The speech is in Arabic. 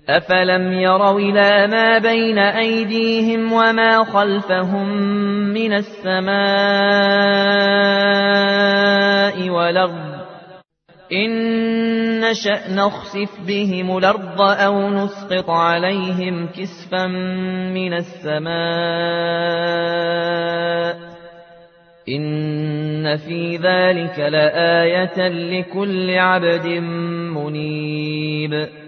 أفلم يروا إلى ما بين أيديهم وما خلفهم من السماء والأرض إن نشأ نخسف بهم الأرض أو نسقط عليهم كسفا من السماء إن في ذلك لآية لكل عبد منيب